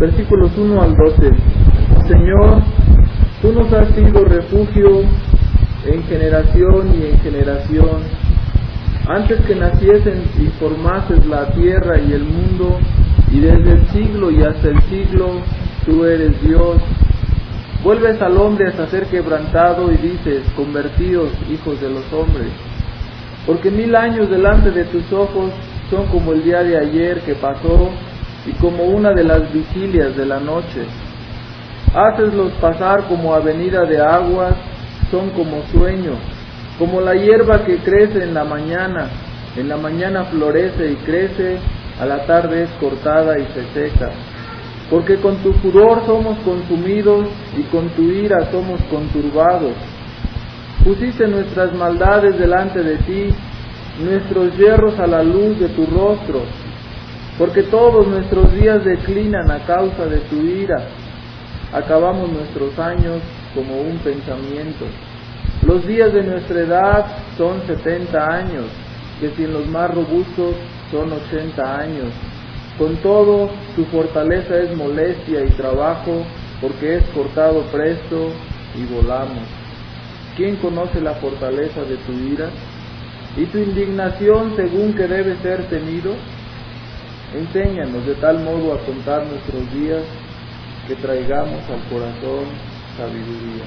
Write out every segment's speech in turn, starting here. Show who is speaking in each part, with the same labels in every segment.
Speaker 1: versículos 1 al 12. Señor, tú nos has sido refugio en generación y en generación. Antes que naciesen y formases la tierra y el mundo, y desde el siglo y hasta el siglo, tú eres Dios. Vuelves al hombre hasta ser quebrantado y dices, convertíos, hijos de los hombres. Porque 1000 años delante de tus ojos son como el día de ayer que pasó, y como una de las vigilias de la noche. Haceslos pasar como avenida de aguas, son como sueño, como la hierba que crece en la mañana florece y crece, a la tarde es cortada y se seca. Porque con tu furor somos consumidos y con tu ira somos conturbados. Pusiste nuestras maldades delante de ti, nuestros yerros a la luz de tu rostro, porque todos nuestros días declinan a causa de tu ira. Acabamos nuestros años como un pensamiento. Los días de nuestra edad son 70 años, que si en los más robustos son 80 años. Con todo, tu fortaleza es molestia y trabajo, porque es cortado presto y volamos. ¿Quién conoce la fortaleza de tu ira? ¿Y tu indignación según que debe ser temido? Enséñanos de tal modo a contar nuestros días, que traigamos al corazón sabiduría.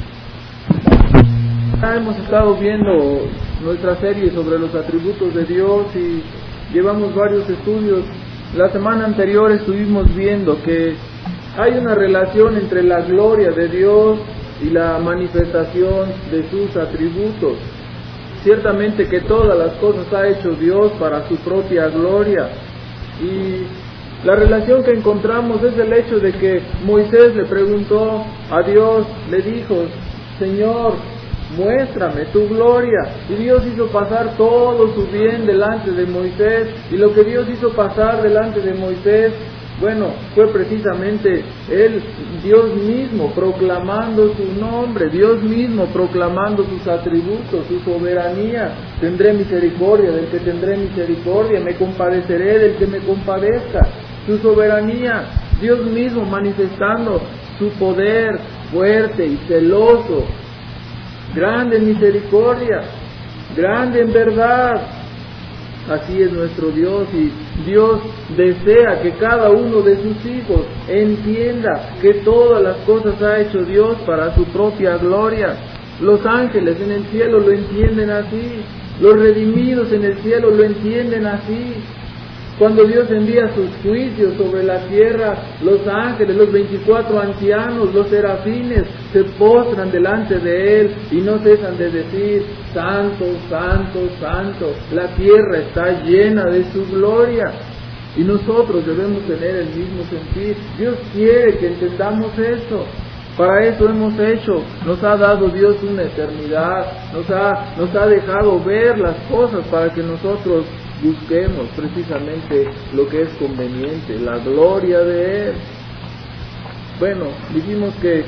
Speaker 1: Hemos estado viendo nuestra serie sobre los atributos de Dios y llevamos varios estudios. La semana anterior estuvimos viendo que hay una relación entre la gloria de Dios y la manifestación de sus atributos. Ciertamente que todas las cosas ha hecho Dios para su propia gloria, y la relación que encontramos es el hecho de que Moisés le preguntó a Dios, le dijo, Señor, muéstrame tu gloria, y Dios hizo pasar todo su bien delante de Moisés, y lo que Dios hizo pasar delante de Moisés, bueno, fue precisamente Dios mismo proclamando su nombre, Dios mismo proclamando sus atributos, su soberanía. Tendré misericordia del que tendré misericordia, me compadeceré del que me compadezca. Su soberanía, Dios mismo manifestando su poder fuerte y celoso, grande en misericordia, grande en verdad. Así es nuestro Dios, y Dios desea que cada uno de sus hijos entienda que todas las cosas ha hecho Dios para su propia gloria. Los ángeles en el cielo lo entienden así, los redimidos en el cielo lo entienden así. Cuando Dios envía sus juicios sobre la tierra, los ángeles, los 24 ancianos, los serafines, se postran delante de Él y no cesan de decir, Santo, Santo, Santo, la tierra está llena de su gloria. Y nosotros debemos tener el mismo sentir. Dios quiere que entendamos eso. Para eso hemos hecho, nos ha dado Dios una eternidad, nos ha dejado ver las cosas para que nosotros busquemos precisamente lo que es conveniente, la gloria de Él. Bueno, dijimos que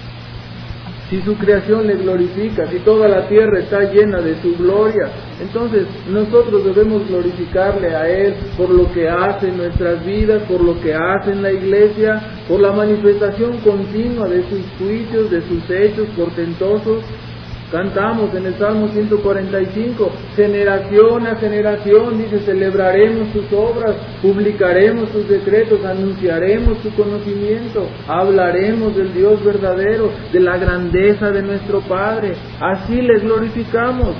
Speaker 1: si su creación le glorifica, si toda la tierra está llena de su gloria, entonces nosotros debemos glorificarle a Él por lo que hace en nuestras vidas, por lo que hace en la iglesia, por la manifestación continua de sus juicios, de sus hechos portentosos. Cantamos en el Salmo 145, generación a generación, dice, celebraremos sus obras, publicaremos sus decretos, anunciaremos su conocimiento, hablaremos del Dios verdadero, de la grandeza de nuestro Padre. Así le glorificamos,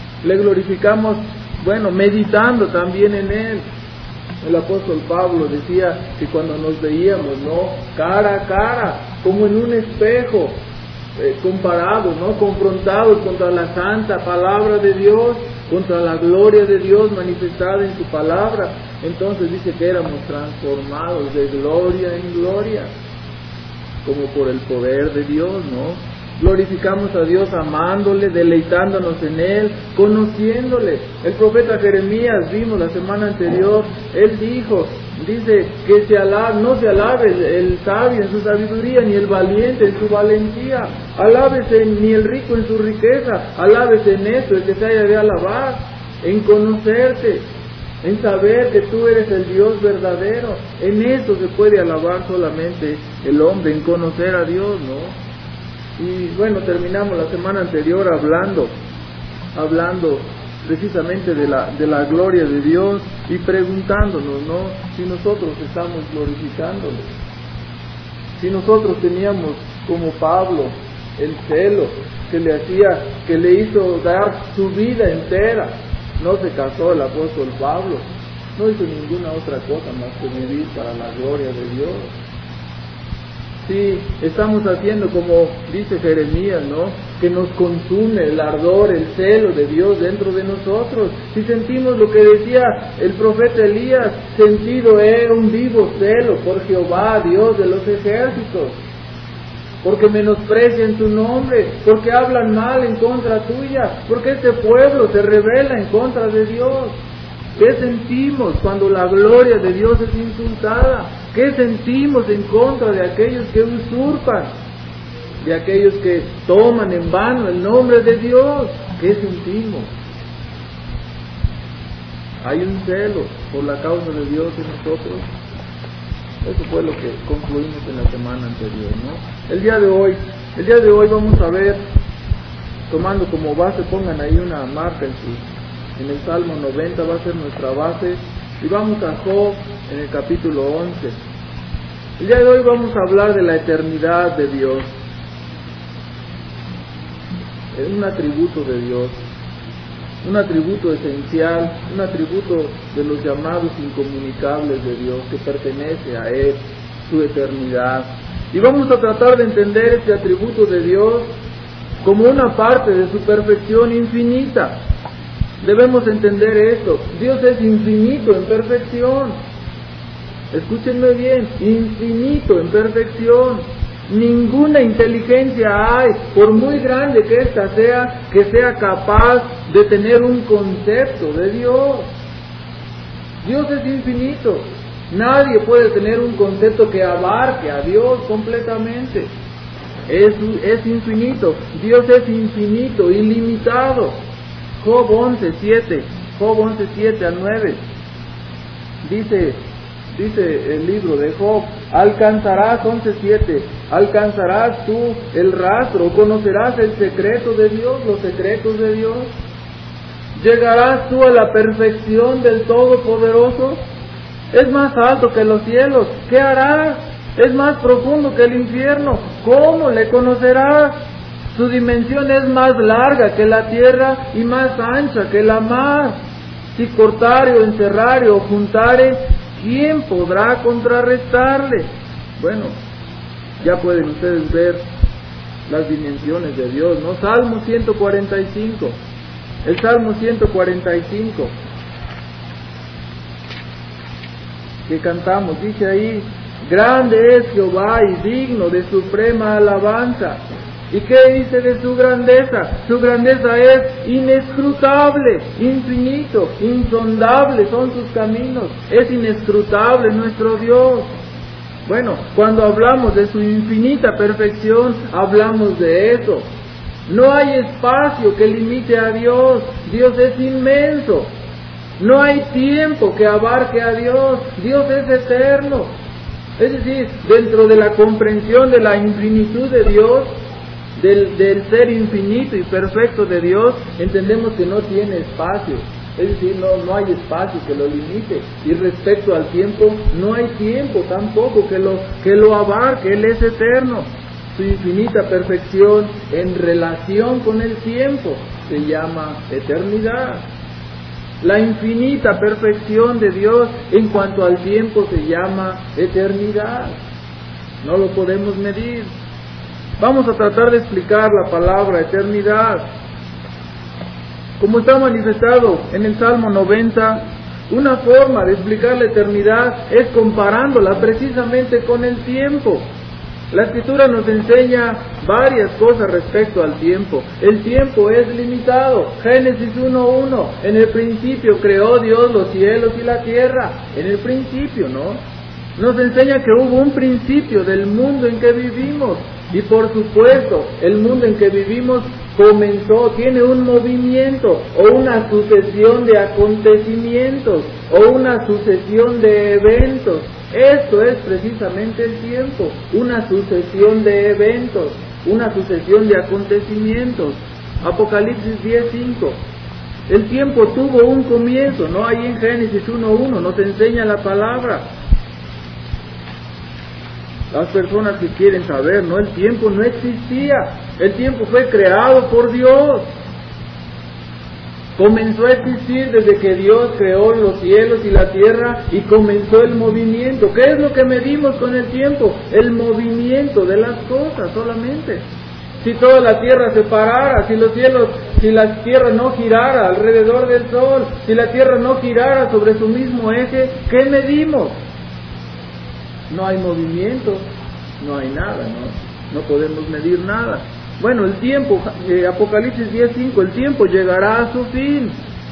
Speaker 1: bueno, meditando también en Él. El apóstol Pablo decía que cuando nos veíamos, ¿no?, cara a cara, como en un espejo, comparados, ¿no?, confrontados contra la santa palabra de Dios, contra la gloria de Dios manifestada en su palabra, entonces dice que éramos transformados de gloria en gloria, como por el poder de Dios, ¿no? Glorificamos a Dios amándole, deleitándonos en Él, conociéndole. El profeta Jeremías, vimos la semana anterior, él dice que no se alabe el sabio en su sabiduría, ni el valiente en su valentía, alábese ni el rico en su riqueza, alábese en esto el que se haya de alabar, en conocerte. en saber que tú eres el Dios verdadero. En eso se puede alabar solamente el hombre, en conocer a Dios, ¿no? Y bueno, terminamos la semana anterior hablando precisamente de la gloria de Dios y preguntándonos, ¿no?, si nosotros estamos glorificándole, si nosotros teníamos como Pablo el celo que le hizo dar su vida entera. No se casó el apóstol Pablo, no hizo ninguna otra cosa más que vivir para la gloria de Dios. Sí, estamos haciendo como dice Jeremías, ¿no?, que nos consume el ardor, el celo de Dios dentro de nosotros. Si sentimos lo que decía el profeta Elías, sentido he un vivo celo por Jehová, Dios de los ejércitos, porque menosprecian tu nombre, porque hablan mal en contra tuya, porque este pueblo se rebela en contra de Dios. ¿Qué sentimos cuando la gloria de Dios es insultada? ¿Qué sentimos en contra de aquellos que usurpan? De aquellos que toman en vano el nombre de Dios. ¿Qué sentimos? Hay un celo por la causa de Dios en nosotros. Eso fue lo que concluimos en la semana anterior, ¿no? El día de hoy vamos a ver, tomando como base, pongan ahí una marca en el Salmo 90, va a ser nuestra base, y vamos a Job en el capítulo 11. El día de hoy vamos a hablar de la eternidad de Dios. Es un atributo de Dios, un atributo esencial, un atributo de los llamados incomunicables de Dios, que pertenece a Él, su eternidad. Y vamos a tratar de entender este atributo de Dios como una parte de su perfección infinita. Debemos entender esto: Dios es infinito en perfección. Escúchenme bien, infinito en perfección. Ninguna inteligencia hay, por muy grande que ésta sea, que sea capaz de tener un concepto de Dios. Dios es infinito. Nadie puede tener un concepto que abarque a Dios completamente. Es infinito. Dios es infinito, ilimitado. Job 11:7 al 9. Dice el libro de Job: alcanzarás, 11:7, alcanzarás tú el rastro, conocerás el secreto de Dios, los secretos de Dios. Llegarás tú a la perfección del Todopoderoso. Es más alto que los cielos, ¿qué harás? Es más profundo que el infierno, ¿cómo le conocerás? Su dimensión es más larga que la tierra y más ancha que la mar. Si cortare o encerrare o juntare, ¿quién podrá contrarrestarle? Bueno, ya pueden ustedes ver las dimensiones de Dios, ¿no? Salmo 145, el Salmo 145, que cantamos, dice ahí: grande es Jehová y digno de suprema alabanza. ¿Y qué dice de su grandeza? Su grandeza es inescrutable, infinito, insondable son sus caminos. Es inescrutable nuestro Dios. Bueno, cuando hablamos de su infinita perfección, hablamos de eso. No hay espacio que limite a Dios. Dios es inmenso. No hay tiempo que abarque a Dios. Dios es eterno. Es decir, dentro de la comprensión de la infinitud de Dios, del ser infinito y perfecto de Dios, entendemos que no tiene espacio. Es decir, no hay espacio que lo limite. Y respecto al tiempo, no hay tiempo tampoco que lo abarque. Él es eterno. Su infinita perfección en relación con el tiempo se llama eternidad. La infinita perfección de Dios en cuanto al tiempo se llama eternidad. No lo podemos medir. Vamos a tratar de explicar la palabra eternidad. Como está manifestado en el Salmo 90, una forma de explicar la eternidad es comparándola precisamente con el tiempo. La Escritura nos enseña varias cosas respecto al tiempo. El tiempo es limitado. Génesis 1:1, en el principio creó Dios los cielos y la tierra. En el principio, ¿no? Nos enseña que hubo un principio del mundo en que vivimos. Y por supuesto, el mundo en que vivimos comenzó, tiene un movimiento o una sucesión de acontecimientos o una sucesión de eventos. Esto es precisamente el tiempo, una sucesión de eventos, una sucesión de acontecimientos. Apocalipsis 10:5. El tiempo tuvo un comienzo, ¿no? Ahí en Génesis 1:1 nos enseña la palabra. Las personas que quieren saber, ¿no? El tiempo no existía, el tiempo fue creado por Dios. Comenzó a existir desde que Dios creó los cielos y la tierra y comenzó el movimiento. ¿Qué es lo que medimos con el tiempo? El movimiento de las cosas solamente. Si toda la tierra se parara, si la tierra no girara alrededor del sol, si la tierra no girara sobre su mismo eje, ¿qué medimos? No hay movimiento, no hay nada, no podemos medir nada. Bueno, el tiempo, Apocalipsis 10:5, el tiempo llegará a su fin.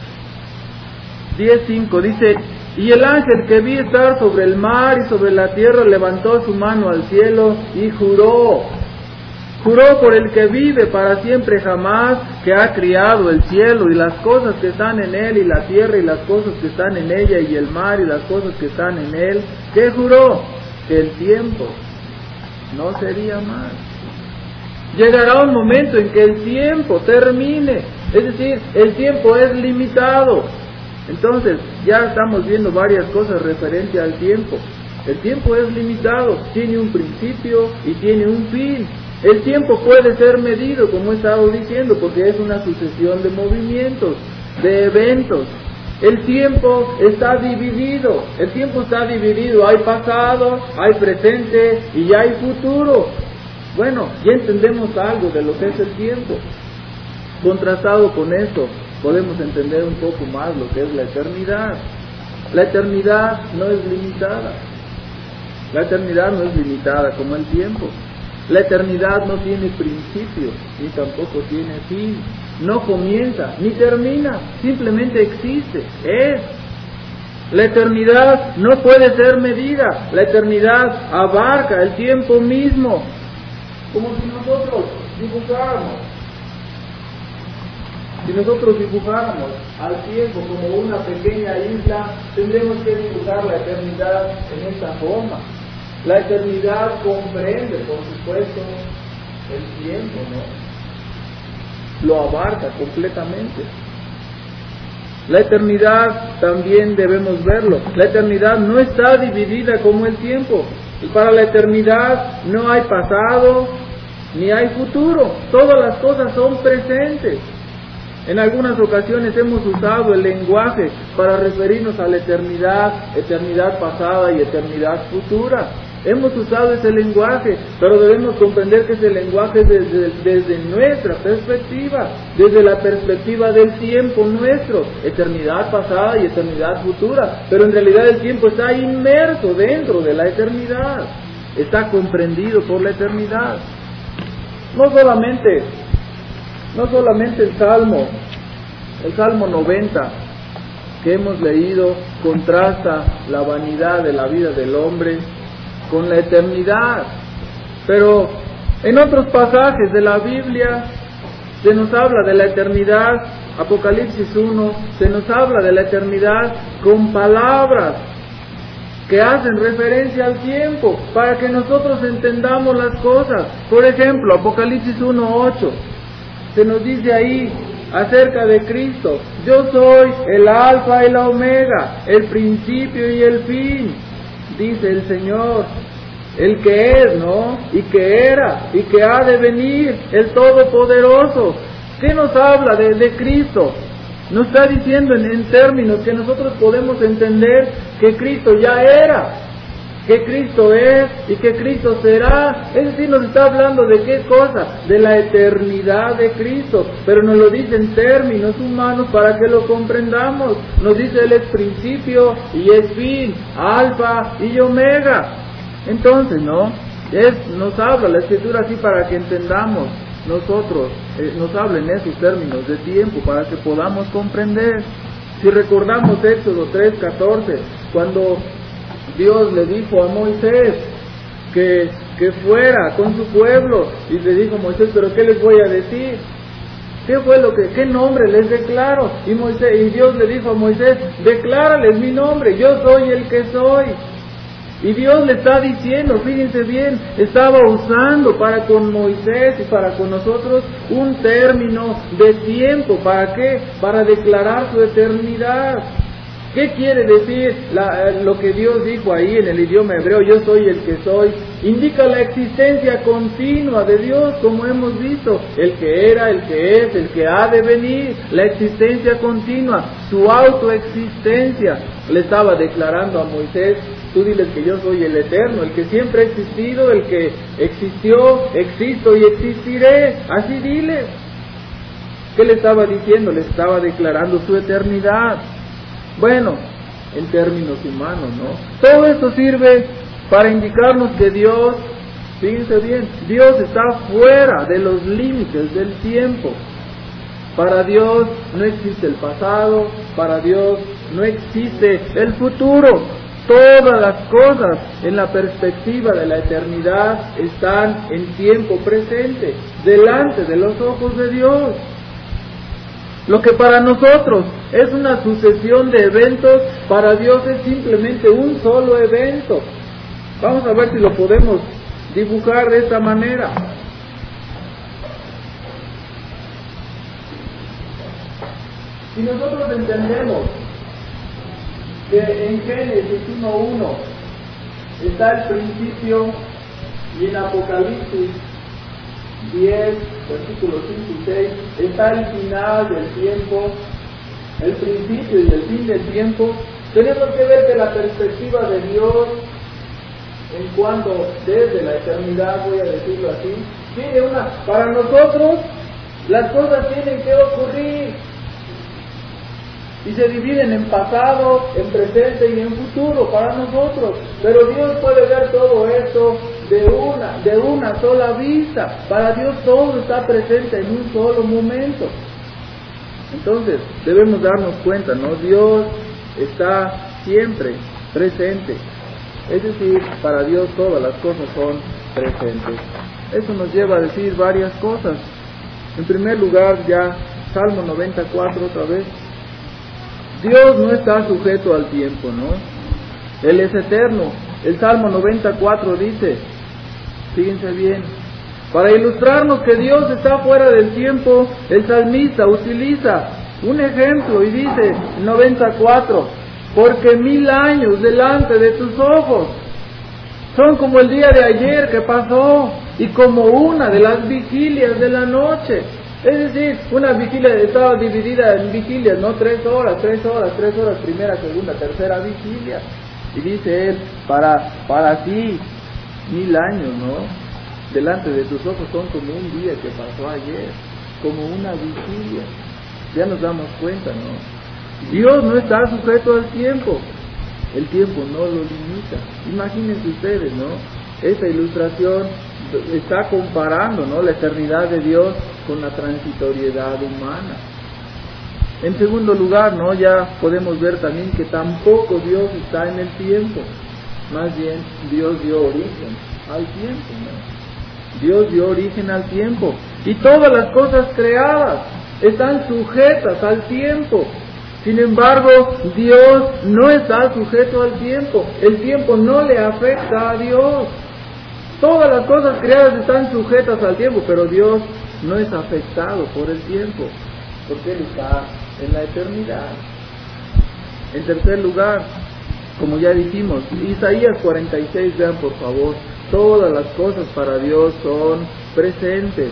Speaker 1: 10:5 dice: y el ángel que vi estar sobre el mar y sobre la tierra levantó su mano al cielo y juró por el que vive para siempre jamás, que ha criado el cielo y las cosas que están en él, y la tierra y las cosas que están en ella, y el mar y las cosas que están en él. ¿Qué juró? Que el tiempo no sería más. Llegará un momento en que el tiempo termine, es decir, el tiempo es limitado. Entonces, ya estamos viendo varias cosas referentes al tiempo. El tiempo es limitado, tiene un principio y tiene un fin. El tiempo puede ser medido, como he estado diciendo, porque es una sucesión de movimientos, de eventos. El tiempo está dividido, hay pasado, hay presente y hay futuro. Bueno, ya entendemos algo de lo que es el tiempo. Contrastado con esto, podemos entender un poco más lo que es la eternidad. La eternidad no es limitada. La eternidad no es limitada como el tiempo. La eternidad no tiene principio, ni tampoco tiene fin. No comienza, ni termina, simplemente existe, es. La eternidad no puede ser medida. La eternidad abarca el tiempo mismo. Como si nosotros dibujáramos. Si nosotros dibujáramos al tiempo como una pequeña isla, tendremos que dibujar la eternidad en esta forma. La eternidad comprende, por supuesto, el tiempo, ¿no? Lo abarca completamente. La eternidad también debemos verlo. La eternidad no está dividida como el tiempo. Y para la eternidad no hay pasado ni hay futuro. Todas las cosas son presentes. En algunas ocasiones hemos usado el lenguaje para referirnos a la eternidad, eternidad pasada y eternidad futura. Hemos usado ese lenguaje, pero debemos comprender que ese lenguaje es desde nuestra perspectiva, desde la perspectiva del tiempo nuestro, eternidad pasada y eternidad futura. Pero en realidad el tiempo está inmerso dentro de la eternidad, está comprendido por la eternidad. No solamente el Salmo 90 que hemos leído contrasta la vanidad de la vida del hombre con la eternidad, pero en otros pasajes de la Biblia se nos habla de la eternidad. Apocalipsis 1 se nos habla de la eternidad con palabras que hacen referencia al tiempo para que nosotros entendamos las cosas. Por ejemplo, Apocalipsis 1:8 se nos dice ahí acerca de Cristo: yo soy el alfa y la omega, el principio y el fin, dice el Señor, el que es, ¿no? Y que era, y que ha de venir, el Todopoderoso. ¿Qué nos habla de Cristo? Nos está diciendo en términos que nosotros podemos entender que Cristo ya era, que Cristo es y que Cristo será. Es decir, nos está hablando de qué cosa, de la eternidad de Cristo, pero nos lo dice en términos humanos para que lo comprendamos. Nos dice Él es principio y es fin, alfa y omega. Entonces, nos habla la Escritura así para que entendamos nosotros, nos habla en esos términos de tiempo para que podamos comprender. Si recordamos Éxodo 3:14, cuando Dios le dijo a Moisés que fuera con su pueblo, y le dijo a Moisés: ¿pero qué les voy a decir? ¿Qué fue qué nombre les declaro? Y Dios le dijo a Moisés, declárales mi nombre, yo soy el que soy. Y Dios le está diciendo, fíjense bien, estaba usando para con Moisés y para con nosotros un término de tiempo. ¿Para qué? Para declarar su eternidad. ¿Qué quiere decir lo que Dios dijo ahí en el idioma hebreo? Yo soy el que soy. Indica la existencia continua de Dios, como hemos visto. El que era, el que es, el que ha de venir. La existencia continua, su autoexistencia. Le estaba declarando a Moisés, tú diles que yo soy el eterno, el que siempre ha existido, el que existió, existo y existiré. Así diles. ¿Qué le estaba diciendo? Le estaba declarando su eternidad. Bueno, en términos humanos, ¿no? Todo esto sirve para indicarnos que Dios, fíjense bien, Dios está fuera de los límites del tiempo. Para Dios no existe el pasado, para Dios no existe el futuro. Todas las cosas en la perspectiva de la eternidad están en tiempo presente, delante de los ojos de Dios. Lo que para nosotros es una sucesión de eventos, para Dios es simplemente un solo evento. Vamos a ver si lo podemos dibujar de esta manera. Si nosotros entendemos que en Génesis 1:1 está el principio y en Apocalipsis 10, versículos 5 y 6, está el final del tiempo, el principio y el fin del tiempo. Tenemos que ver que la perspectiva de Dios, en cuanto desde la eternidad, voy a decirlo así, tiene para nosotros las cosas tienen que ocurrir y se dividen en pasado, en presente y en futuro para nosotros. Pero Dios puede ver todo esto de una sola vista. Para Dios todo está presente en un solo momento. Entonces debemos darnos cuenta, ¿no? Dios está siempre presente. Es decir, para Dios todas las cosas son presentes. Eso nos lleva a decir varias cosas. En primer lugar, ya Salmo 94 otra vez. Dios no está sujeto al tiempo, ¿no? Él es eterno. El Salmo 94 dice, fíjense bien, para ilustrarnos que Dios está fuera del tiempo, el salmista utiliza un ejemplo y dice, 94, porque 1000 años delante de tus ojos son como el día de ayer que pasó y como una de las vigilias de la noche. Es decir, una vigilia estaba dividida en vigilias, ¿no? 3 horas, primera, segunda, tercera vigilia. Y dice él, para ti, 1000 años, ¿no? Delante de tus ojos son como un día que pasó ayer, como una vigilia. Ya nos damos cuenta, ¿no? Dios no está sujeto al tiempo. El tiempo no lo limita. Imagínense ustedes, ¿no? Esta ilustración está comparando, ¿no?, la eternidad de Dios con la transitoriedad humana. En segundo lugar, ¿no?, ya podemos ver también que tampoco Dios está en el tiempo. Más bien, Dios dio origen al tiempo, ¿no? Dios dio origen al tiempo. Y todas las cosas creadas están sujetas al tiempo. Sin embargo, Dios no está sujeto al tiempo. El tiempo no le afecta a Dios. Todas las cosas creadas están sujetas al tiempo, pero Dios no es afectado por el tiempo, porque Él está en la eternidad. En tercer lugar, como ya dijimos, Isaías 46, vean por favor, todas las cosas para Dios son presentes.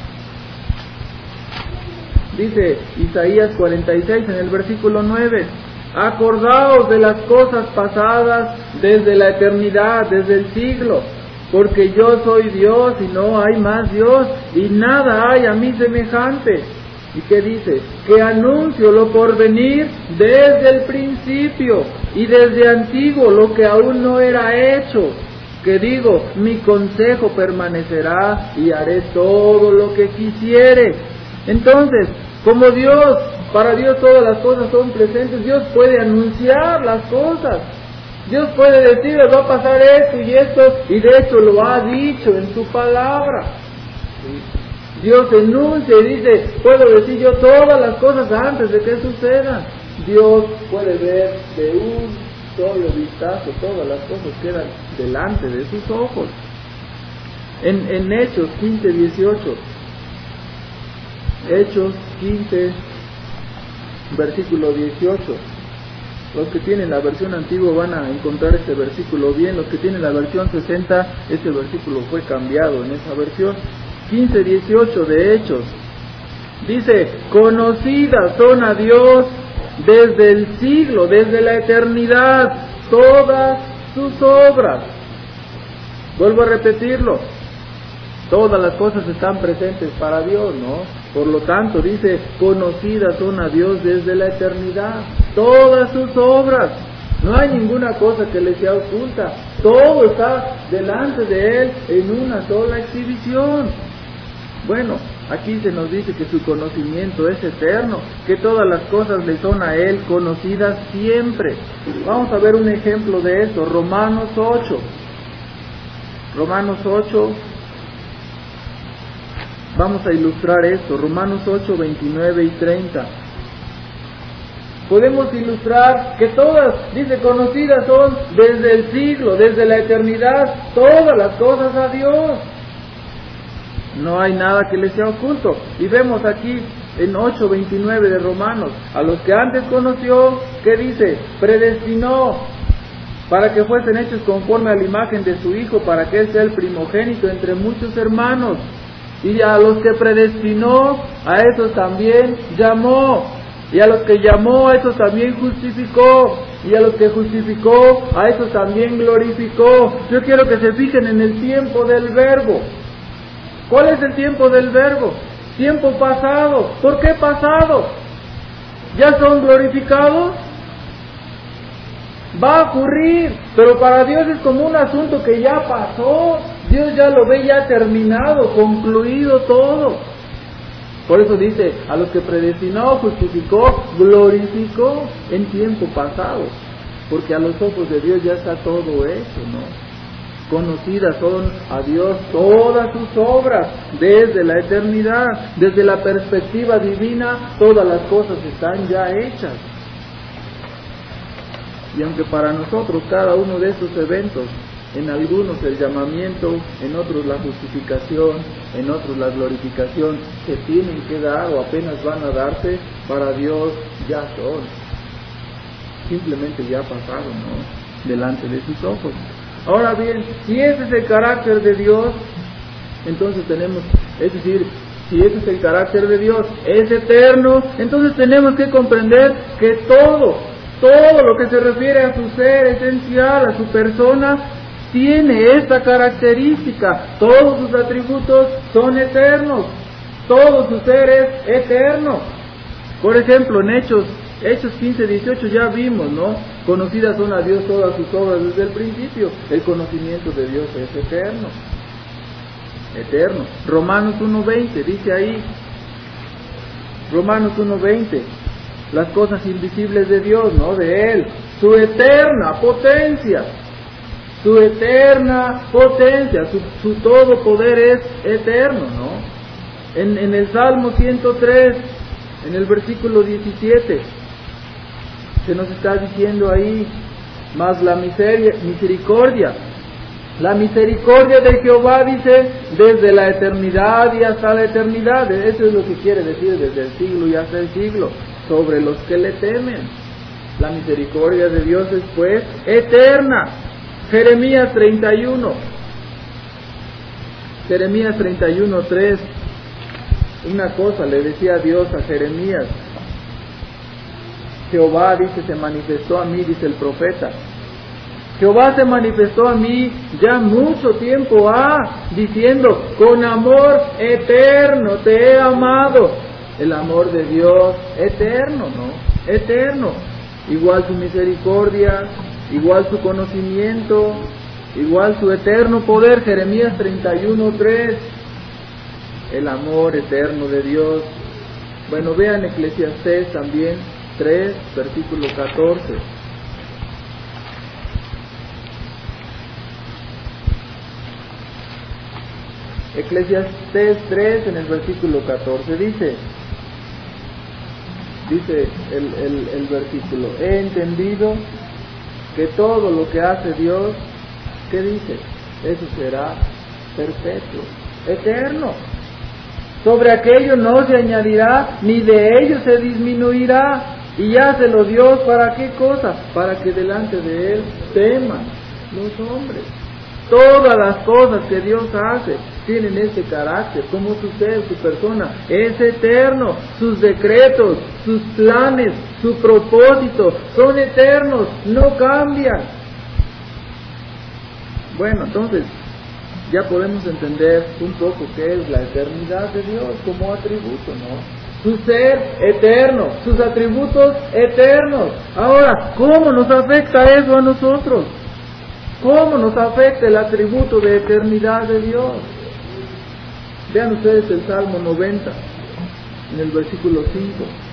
Speaker 1: Dice Isaías 46 en el versículo 9, acordaos de las cosas pasadas desde la eternidad, desde el siglo, porque yo soy Dios y no hay más Dios, y nada hay a mí semejante. ¿Y qué dice? Que anuncio lo por venir desde el principio, y desde antiguo lo que aún no era hecho. Que digo, mi consejo permanecerá, y haré todo lo que quisiere. Entonces, como Dios, para Dios todas las cosas son presentes, Dios puede anunciar las cosas. Dios puede decir, va a pasar esto y esto, y de hecho lo ha dicho en su palabra. ¿Sí? Dios enuncia y dice, puedo decir yo todas las cosas antes de que sucedan. Dios puede ver de un solo vistazo todas las cosas que quedan delante de sus ojos. En Hechos 15, 18, Hechos 15, versículo 18. Los que tienen la versión antigua van a encontrar este versículo bien. Los que tienen la versión 60, este versículo fue cambiado en esa versión. 15, 18 de Hechos. Dice, conocidas son a Dios desde el siglo, desde la eternidad, todas sus obras. Vuelvo a repetirlo. Todas las cosas están presentes para Dios, ¿no? Por lo tanto, dice, conocidas son a Dios desde la eternidad, todas sus obras. No hay ninguna cosa que le sea oculta. Todo está delante de Él en una sola exhibición. Bueno, aquí se nos dice que su conocimiento es eterno, que todas las cosas le son a Él conocidas siempre. Vamos a ver un ejemplo de esto, Romanos 8. Romanos 8. Vamos a ilustrar esto, Romanos 8, 29 y 30. Podemos ilustrar que todas, dice, conocidas son desde el siglo, desde la eternidad, todas las cosas a Dios. No hay nada que le sea oculto. Y vemos aquí en 8:29 de Romanos, a los que antes conoció, ¿qué dice? Predestinó para que fuesen hechos conforme a la imagen de su Hijo, para que Él sea el primogénito entre muchos hermanos. Y a los que predestinó, a esos también llamó. Y a los que llamó, a esos también justificó. Y a los que justificó, a esos también glorificó. Yo quiero que se fijen en el tiempo del verbo. ¿Cuál es el tiempo del verbo? Tiempo pasado. ¿Por qué pasado? ¿Ya son glorificados? Va a ocurrir, pero para Dios es como un asunto que ya pasó. Dios ya lo ve ya terminado, concluido todo. Por eso dice, a los que predestinó, justificó, glorificó en tiempo pasado. Porque a los ojos de Dios ya está todo hecho, ¿no? Conocidas son a Dios todas sus obras desde la eternidad. Desde la perspectiva divina, todas las cosas están ya hechas. Y aunque para nosotros cada uno de estos eventos, en algunos el llamamiento, en otros la justificación, en otros la glorificación, se tienen que dar o apenas van a darse, para Dios ya son. Simplemente ya pasaron, ¿no? Delante de sus ojos. Ahora bien, si ese es el carácter de Dios, entonces tenemos, es decir, si ese es el carácter de Dios, es eterno, entonces tenemos que comprender que todo lo que se refiere a su ser esencial, a su persona, tiene esta característica. Todos sus atributos son eternos, todo su ser es eterno. Por ejemplo, en Hechos 15, 18 ya vimos, ¿no? Conocidas son a Dios todas sus obras desde el principio. El conocimiento de Dios es eterno. Eterno. Romanos 1:20 dice ahí, Romanos 1:20, las cosas invisibles de Dios, ¿no? De Él, su eterna potencia, su todo poder es eterno, ¿no? En el Salmo 103, en el versículo 17, se nos está diciendo ahí, más la misericordia de Jehová, dice, desde la eternidad y hasta la eternidad. Eso es lo que quiere decir, desde el siglo y hasta el siglo, sobre los que le temen. La misericordia de Dios es pues eterna. Jeremías 31:3. Una cosa le decía Dios a Jeremías. Jehová, dice, se manifestó a mí, dice el profeta. Jehová se manifestó a mí ya mucho tiempo diciendo, con amor eterno te he amado. El amor de Dios eterno, ¿no? Eterno. Igual su misericordia, igual su conocimiento, igual su eterno poder. Jeremías 31:3. El amor eterno de Dios. Bueno, vean Eclesiastés también, 3, versículo 14. Eclesiastés 3 en el versículo 14 dice el versículo: he entendido que todo lo que hace Dios, ¿qué dice? Eso será perpetuo, eterno. Sobre aquello no se añadirá, ni de ello se disminuirá. Y hácelo Dios, ¿para qué cosa? Para que delante de Él teman los hombres. Todas las cosas que Dios hace tienen este carácter, como su ser, su persona, es eterno. Sus decretos, sus planes, su propósito son eternos, no cambian. Bueno, entonces ya podemos entender un poco qué es la eternidad de Dios como atributo, ¿no? Su ser eterno, sus atributos eternos. Ahora, ¿cómo nos afecta eso a nosotros? ¿Cómo nos afecta el atributo de eternidad de Dios? Vean ustedes el Salmo 90, en el versículo 5.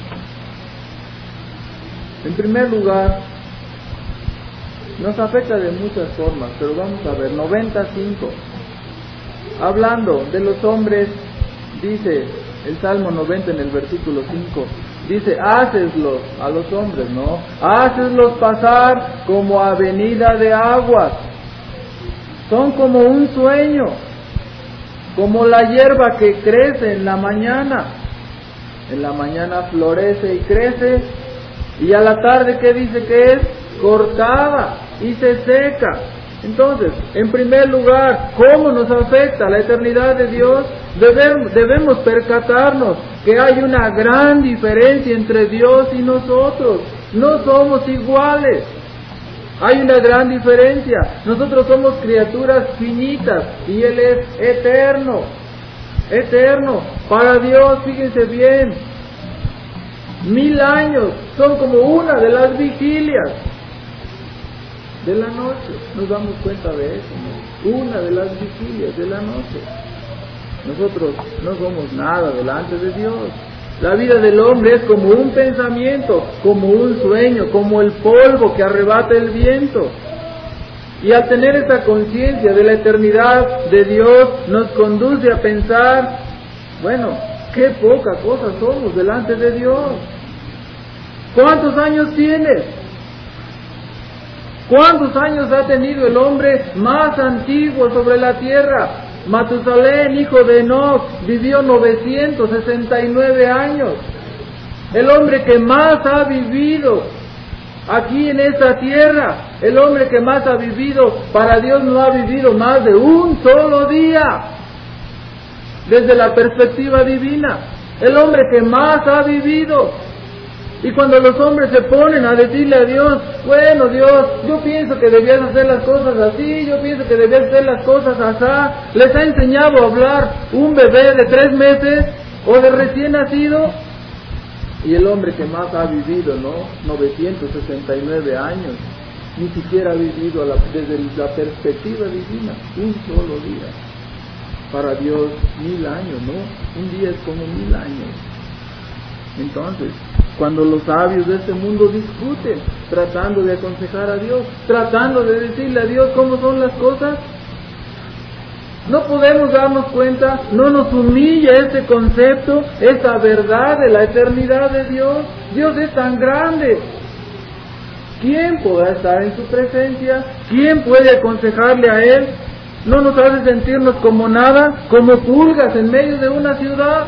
Speaker 1: En primer lugar, nos afecta de muchas formas, pero vamos a ver, 95. Hablando de los hombres, dice el Salmo 90 en el versículo 5, dice: haceslos a los hombres, ¿no? Haceslos pasar como avenida de aguas. Son como un sueño, como la hierba que crece en la mañana. En la mañana florece y crece, y a la tarde, ¿qué dice que es? Cortada y se seca. Entonces, en primer lugar, ¿cómo nos afecta la eternidad de Dios? Debemos percatarnos que hay una gran diferencia entre Dios y nosotros. No somos iguales. Hay una gran diferencia. Nosotros somos criaturas finitas y Él es eterno. Eterno. Para Dios, fíjense bien, 1000 años son como una de las vigilias de la noche. Nos damos cuenta de eso, ¿no? Una de las vigilias de la noche. Nosotros no somos nada delante de Dios. La vida del hombre es como un pensamiento, como un sueño, como el polvo que arrebata el viento. Y al tener esta conciencia de la eternidad de Dios, nos conduce a pensar, bueno, qué poca cosa somos delante de Dios. ¿Cuántos años tienes? ¿Cuántos años ha tenido el hombre más antiguo sobre la tierra? Matusalén, hijo de Enoc, vivió 969 años. El hombre que más ha vivido aquí en esta tierra, el hombre que más ha vivido, para Dios no ha vivido más de un solo día, desde la perspectiva divina. El hombre que más ha vivido. Y cuando los hombres se ponen a decirle a Dios, bueno Dios, yo pienso que debías hacer las cosas así, yo pienso que debías hacer las cosas así, les ha enseñado a hablar un bebé de 3 meses o de recién nacido. Y el hombre que más ha vivido, ¿no? 969 años, ni siquiera ha vivido desde la perspectiva divina, un solo día. Para Dios 1000 años, ¿no? Un día es como 1000 años. Entonces, cuando los sabios de este mundo discuten, tratando de aconsejar a Dios, tratando de decirle a Dios cómo son las cosas, no podemos darnos cuenta, no nos humilla este concepto, esta verdad de la eternidad de Dios. Dios es tan grande. ¿Quién podrá estar en su presencia? ¿Quién puede aconsejarle a Él? ¿No nos hace sentirnos como nada, como pulgas en medio de una ciudad?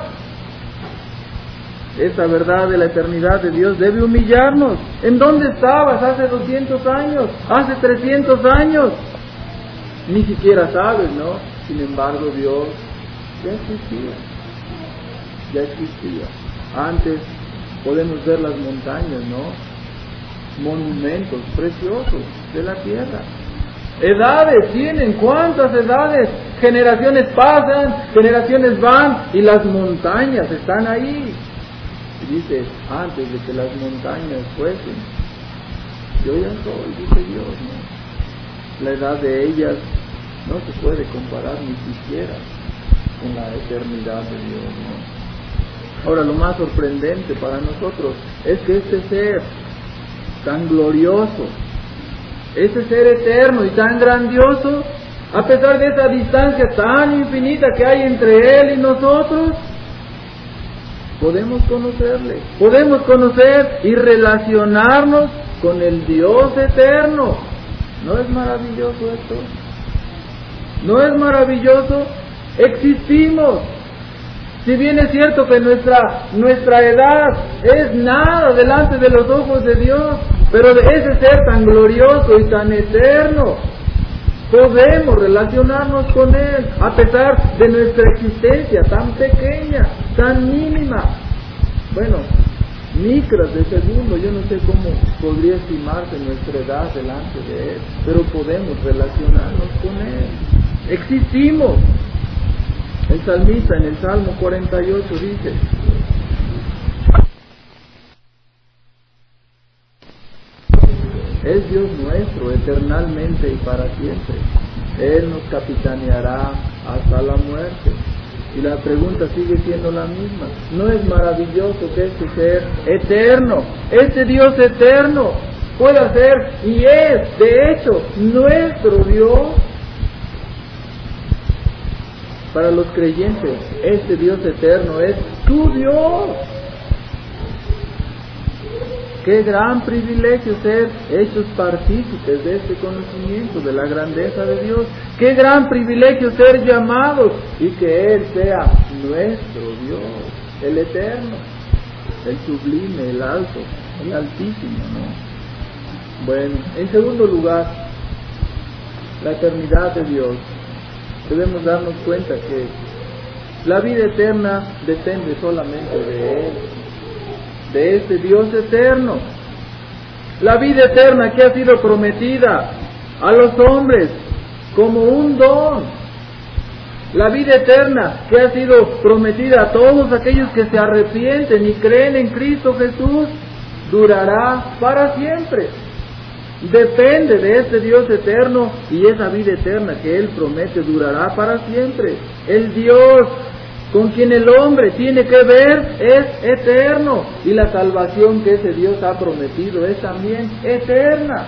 Speaker 1: Esta verdad de la eternidad de Dios debe humillarnos. ¿En dónde estabas hace 200 años? ¿Hace 300 años? Ni siquiera sabes, ¿no? Sin embargo, Dios ya existía. Ya existía. Antes podemos ver las montañas, ¿no? Monumentos preciosos de la tierra. Edades tienen, ¿cuántas edades? Generaciones pasan, generaciones van y las montañas están ahí. Y dice, antes de que las montañas fuesen, yo ya soy, dice Dios, ¿no? La edad de ellas no se puede comparar ni siquiera con la eternidad de Dios, ¿no? Ahora, lo más sorprendente para nosotros es que este ser tan glorioso, ese ser eterno y tan grandioso, A pesar de esa distancia tan infinita que hay entre Él y nosotros, podemos conocerle, podemos conocer y relacionarnos con el Dios eterno. ¿No es maravilloso esto? ¿No es maravilloso? Existimos. Si bien es cierto que nuestra edad es nada delante de los ojos de Dios, pero de ese ser tan glorioso y tan eterno, podemos relacionarnos con Él, a pesar de nuestra existencia tan pequeña, tan mínima. Bueno, micras de segundo, yo no sé cómo podría estimarse nuestra edad delante de Él, pero podemos relacionarnos con Él. Existimos. El salmista en el Salmo 48 dice: es Dios nuestro eternamente y para siempre. Él nos capitaneará hasta la muerte. Y la pregunta sigue siendo la misma. ¿No es maravilloso que este ser eterno, este Dios eterno, pueda ser y es, de hecho, nuestro Dios? Para los creyentes, este Dios eterno es tu Dios. Qué gran privilegio ser hechos partícipes de este conocimiento de la grandeza de Dios. Qué gran privilegio ser llamados y que Él sea nuestro Dios, el eterno, el sublime, el alto, el altísimo, ¿no? Bueno, en segundo lugar, la eternidad de Dios. Debemos darnos cuenta que la vida eterna depende solamente de Él, de este Dios eterno. La vida eterna que ha sido prometida a los hombres como un don. La vida eterna que ha sido prometida a todos aquellos que se arrepienten y creen en Cristo Jesús, durará para siempre. Depende de este Dios eterno, y esa vida eterna que Él promete durará para siempre. El Dios con quien el hombre tiene que ver es eterno, y la salvación que ese Dios ha prometido es también eterna.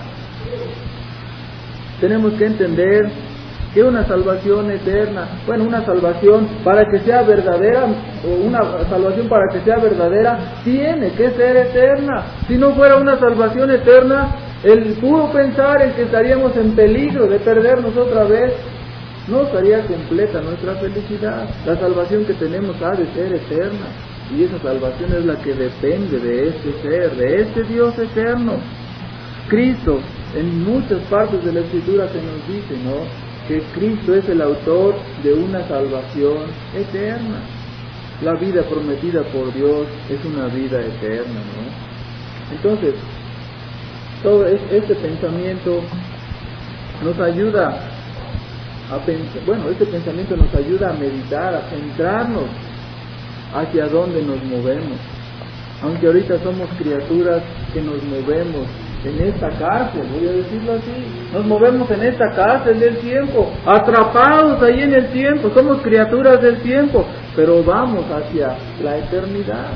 Speaker 1: Tenemos que entender que una salvación eterna, una salvación para que sea verdadera, o una salvación para que sea verdadera, tiene que ser eterna. Si no fuera una salvación eterna, el puro pensar en que estaríamos en peligro de perdernos otra vez, no estaría completa nuestra felicidad. La salvación que tenemos ha de ser eterna, y esa salvación es la que depende de este ser, de este Dios eterno. Cristo, en muchas partes de la Escritura se nos dice, ¿no?, que Cristo es el autor de una salvación eterna. La vida prometida por Dios es una vida eterna, ¿no? Entonces, todo este pensamiento nos ayuda a pensar, este pensamiento nos ayuda a meditar, a centrarnos hacia dónde nos movemos. Aunque ahorita somos criaturas que nos movemos en esta cárcel, voy a decirlo así, nos movemos en esta cárcel del tiempo, atrapados ahí en el tiempo, somos criaturas del tiempo, pero vamos hacia la eternidad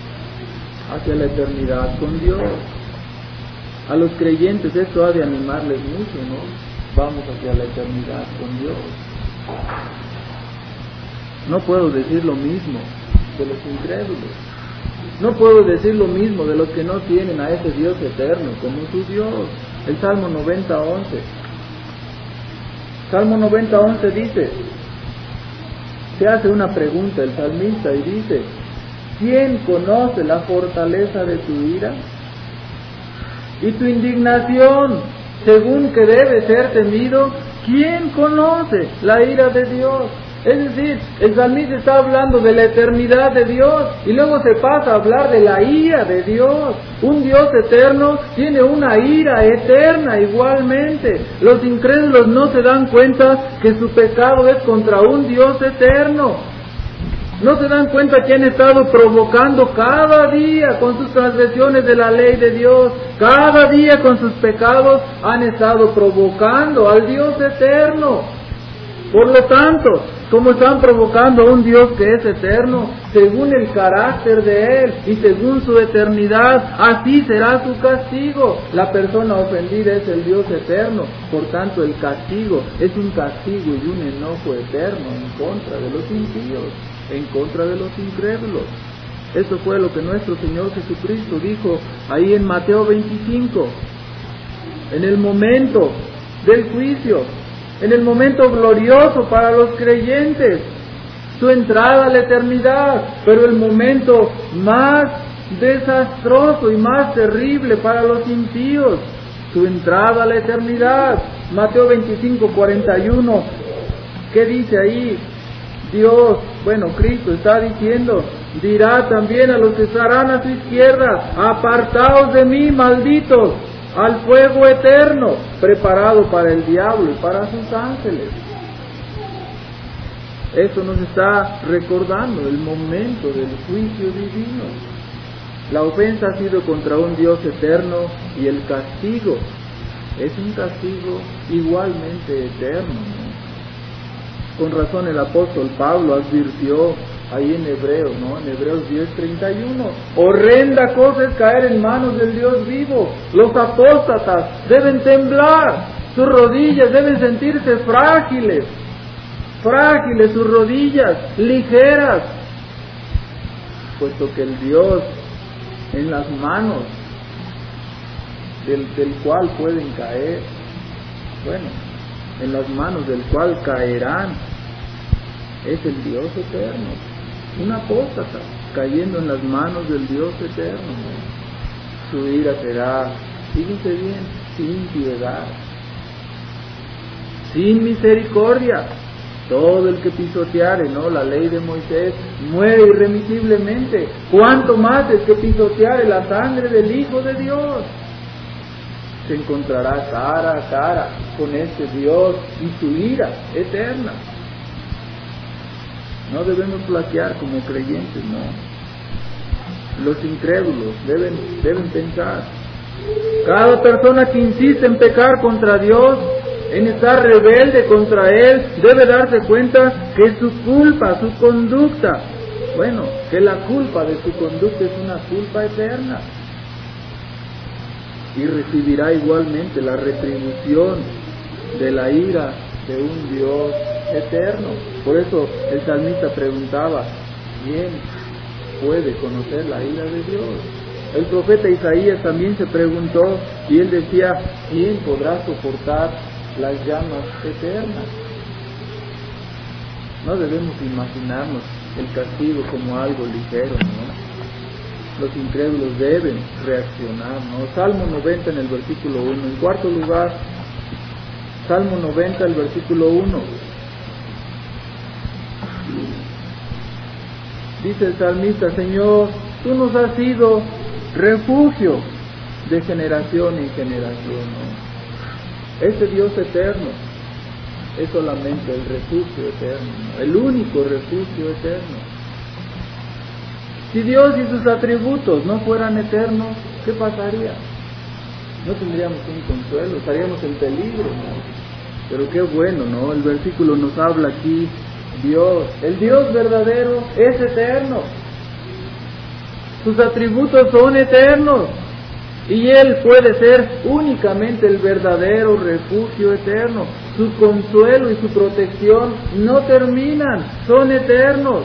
Speaker 1: con Dios. A los creyentes esto ha de animarles mucho, ¿no? Vamos hacia la eternidad con Dios. No puedo decir lo mismo de los incrédulos. No puedo decir lo mismo de los que no tienen a ese Dios eterno como su Dios. El Salmo 90:11. Salmo 90:11 dice, se hace una pregunta el salmista y dice: ¿quién conoce la fortaleza de tu ira? Y tu indignación, según que debe ser temido, ¿quién conoce la ira de Dios? Es decir, el salmista está hablando de la eternidad de Dios y luego se pasa a hablar de la ira de Dios. Un Dios eterno tiene una ira eterna igualmente. Los incrédulos no se dan cuenta que su pecado es contra un Dios eterno. No se dan cuenta que han estado provocando cada día con sus transgresiones de la ley de Dios. Cada día con sus pecados han estado provocando al Dios eterno. Por lo tanto, como están provocando a un Dios que es eterno, según el carácter de Él y según su eternidad, así será su castigo. La persona ofendida es el Dios eterno, por tanto el castigo es un castigo y un enojo eterno en contra de los impíos, en contra de los incrédulos. Eso fue lo que nuestro Señor Jesucristo dijo ahí en Mateo 25, en el momento del juicio, en el momento glorioso para los creyentes, su entrada a la eternidad, pero el momento más desastroso y más terrible para los impíos, su entrada a la eternidad. Mateo 25:41, ¿qué dice ahí? Cristo está diciendo, dirá también a los que estarán a su izquierda, apartaos de mí, malditos, al fuego eterno, preparado para el diablo y para sus ángeles. Eso nos está recordando el momento del juicio divino. La ofensa ha sido contra un Dios eterno y el castigo es un castigo igualmente eterno, ¿no? Con razón el apóstol Pablo advirtió ahí en Hebreos, ¿no? En Hebreos 10:31, horrenda cosa es caer en manos del Dios vivo. Los apóstatas deben temblar, sus rodillas deben sentirse frágiles, sus rodillas ligeras, puesto que el Dios en las manos del cual pueden caer, en las manos del cual caerán, es el Dios eterno. Un apóstata cayendo en las manos del Dios eterno, ¿no? Su ira será, fíjense bien, sin piedad, sin misericordia. Todo el que pisoteare, ¿no?, la ley de Moisés muere irremisiblemente. ¿Cuánto más el que pisoteare la sangre del Hijo de Dios? Se encontrará cara a cara con este Dios y su ira eterna. No debemos flaquear como creyentes, no. Los incrédulos deben pensar. Cada persona que insiste en pecar contra Dios, en estar rebelde contra Él, debe darse cuenta que su culpa, su conducta, que la culpa de su conducta es una culpa eterna. Y recibirá igualmente la retribución de la ira de un Dios eterno. Por eso el salmista preguntaba, ¿quién puede conocer la ira de Dios? El profeta Isaías también se preguntó y él decía, ¿quién podrá soportar las llamas eternas? No debemos imaginarnos el castigo como algo ligero, ¿no? Los incrédulos deben reaccionar, ¿no? Salmo 90 en el versículo 1. En cuarto lugar, Salmo 90, el versículo 1. Dice el salmista, Señor, tú nos has sido refugio de generación en generación, ¿no? Este Dios eterno es solamente el refugio eterno, ¿no? El único refugio eterno. Si Dios y sus atributos no fueran eternos, ¿qué pasaría? No tendríamos un consuelo, estaríamos en peligro, ¿no? Pero qué bueno, ¿no? El versículo nos habla aquí, el Dios verdadero es eterno. Sus atributos son eternos. Y Él puede ser únicamente el verdadero refugio eterno. Su consuelo y su protección no terminan, son eternos.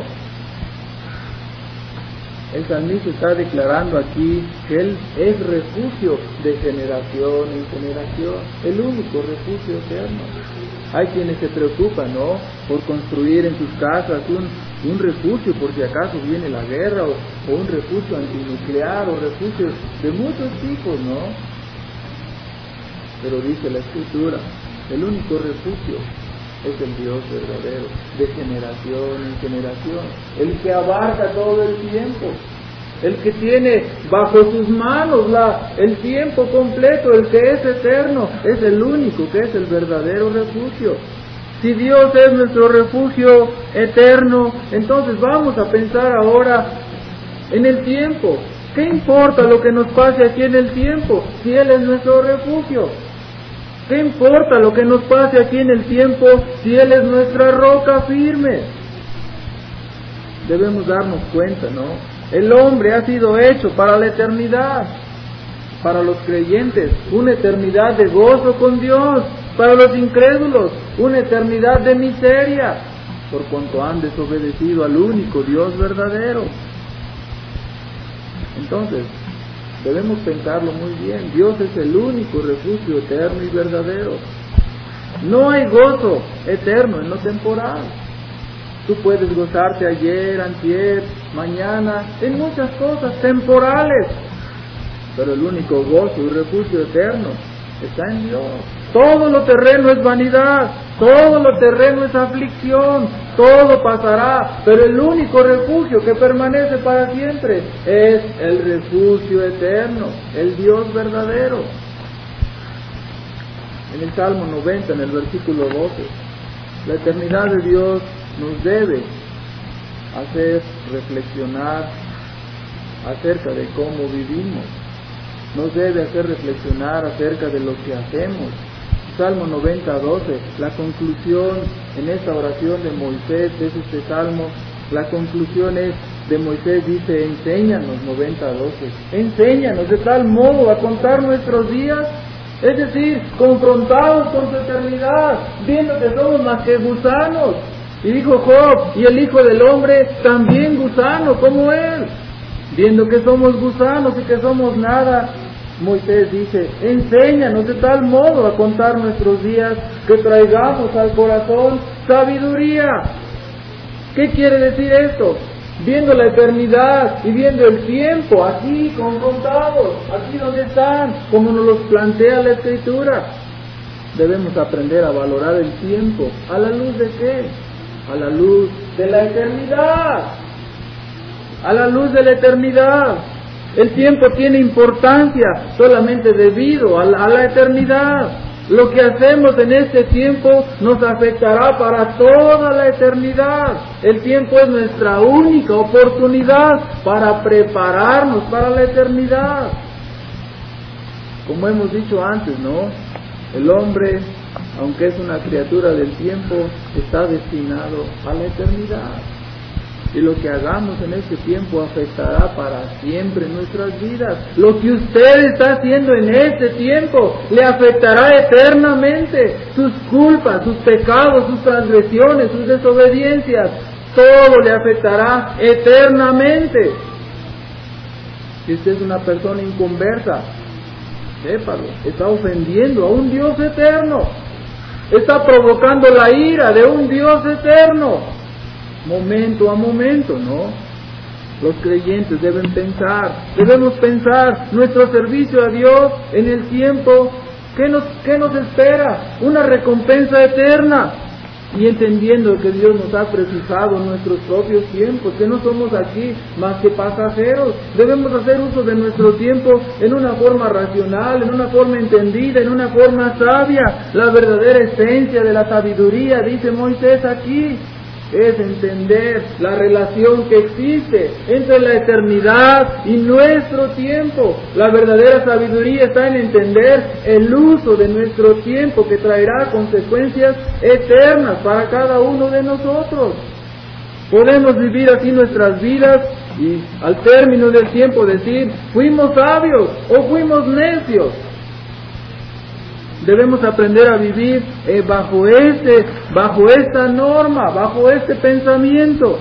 Speaker 1: El salmista está declarando aquí que Él es refugio de generación en generación, el único refugio eterno. Hay quienes se preocupan, ¿no?, por construir en sus casas un refugio por si acaso viene la guerra, o un refugio antinuclear, o refugios de muchos tipos, ¿no? Pero dice la Escritura, el único refugio es el Dios verdadero, de generación en generación, el que abarca todo el tiempo, el que tiene bajo sus manos el tiempo completo, el que es eterno, es el único que es el verdadero refugio. Si Dios es nuestro refugio eterno, entonces vamos a pensar ahora en el tiempo. ¿Qué importa lo que nos pase aquí en el tiempo si Él es nuestro refugio? ¿Qué importa lo que nos pase aquí en el tiempo si Él es nuestra roca firme? Debemos darnos cuenta, ¿no? El hombre ha sido hecho para la eternidad. Para los creyentes, una eternidad de gozo con Dios. Para los incrédulos, una eternidad de miseria, por cuanto han desobedecido al único Dios verdadero. Entonces, debemos pensarlo muy bien. Dios es el único refugio eterno y verdadero. No hay gozo eterno en lo temporal. Tú puedes gozarte ayer, antier, mañana, en muchas cosas temporales, pero el único gozo y refugio eterno está en Dios. Todo lo terreno es vanidad, todo lo terreno es aflicción, todo pasará, pero el único refugio que permanece para siempre es el refugio eterno, el Dios verdadero. En el Salmo 90, en el versículo 12, la eternidad de Dios nos debe hacer reflexionar acerca de cómo vivimos, nos debe hacer reflexionar acerca de lo que hacemos. Salmo 90, 12, la conclusión en esta oración de Moisés, es este salmo, la conclusión es de Moisés, dice, enséñanos, 90, 12, enséñanos de tal modo a contar nuestros días, es decir, confrontados con su eternidad, viendo que somos más que gusanos. Y dijo Job, y el Hijo del Hombre también gusano como él, viendo que somos gusanos y que somos nada. Moisés dice, enséñanos de tal modo a contar nuestros días que traigamos al corazón sabiduría. ¿Qué quiere decir esto? Viendo la eternidad y viendo el tiempo aquí confrontados, aquí donde están, como nos los plantea la Escritura, debemos aprender a valorar el tiempo. ¿A la luz de qué? A la luz de la eternidad. A la luz de la eternidad. El tiempo tiene importancia solamente debido a la eternidad. Lo que hacemos en este tiempo nos afectará para toda la eternidad. El tiempo es nuestra única oportunidad para prepararnos para la eternidad. Como hemos dicho antes, ¿no? El hombre, aunque es una criatura del tiempo, está destinado a la eternidad. Y lo que hagamos en este tiempo afectará para siempre nuestras vidas. Lo que usted está haciendo en este tiempo le afectará eternamente. Sus culpas, sus pecados, sus transgresiones, sus desobediencias, todo le afectará eternamente. Si usted es una persona inconversa, sépalo, está ofendiendo a un Dios eterno. Está provocando la ira de un Dios eterno. Momento a momento, ¿no? Los creyentes debemos pensar nuestro servicio a Dios en el tiempo. ¿Qué nos espera? Una recompensa eterna. Y entendiendo que Dios nos ha prefijado nuestros propios tiempos, que no somos aquí más que pasajeros. Debemos hacer uso de nuestro tiempo en una forma racional, en una forma entendida, en una forma sabia. La verdadera esencia de la sabiduría, dice Moisés aquí, es entender la relación que existe entre la eternidad y nuestro tiempo. La verdadera sabiduría está en entender el uso de nuestro tiempo, que traerá consecuencias eternas para cada uno de nosotros. Podemos vivir así nuestras vidas y al término del tiempo decir, fuimos sabios o fuimos necios. Debemos aprender a vivir bajo esta norma, bajo este pensamiento.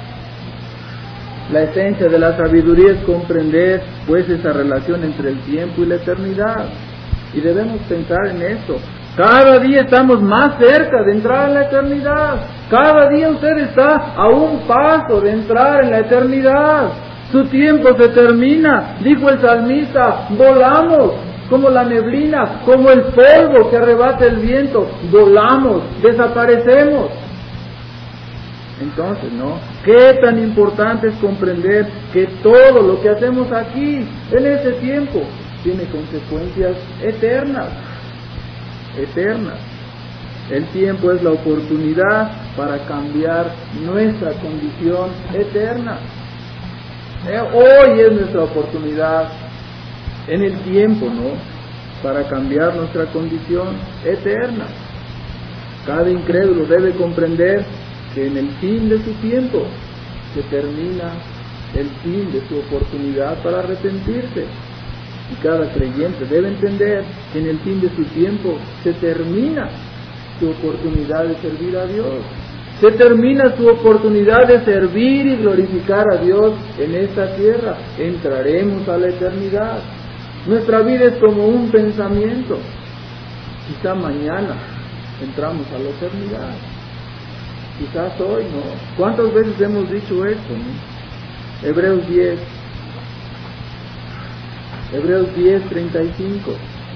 Speaker 1: La esencia de la sabiduría es comprender pues esa relación entre el tiempo y la eternidad. Y debemos pensar en esto. Cada día estamos más cerca de entrar en la eternidad. Cada día usted está a un paso de entrar en la eternidad. Su tiempo se termina, dijo el salmista, volamos como la neblina, como el polvo que arrebata el viento, volamos, desaparecemos. Entonces, ¿no? Qué tan importante es comprender que todo lo que hacemos aquí, en este tiempo, tiene consecuencias eternas. Eternas. El tiempo es la oportunidad para cambiar nuestra condición eterna. Hoy es nuestra oportunidad. En el tiempo, ¿no? para cambiar nuestra condición eterna. Cada incrédulo debe comprender que en el fin de su tiempo se termina el fin de su oportunidad para arrepentirse. Y cada creyente debe entender que en el fin de su tiempo se termina su oportunidad de servir a Dios. Se termina su oportunidad de servir y glorificar a Dios en esta tierra. Entraremos a la eternidad. Nuestra vida es como un pensamiento. Quizá mañana entramos a la eternidad. Quizás hoy no. ¿Cuántas veces hemos dicho esto, no? Hebreos 10:35.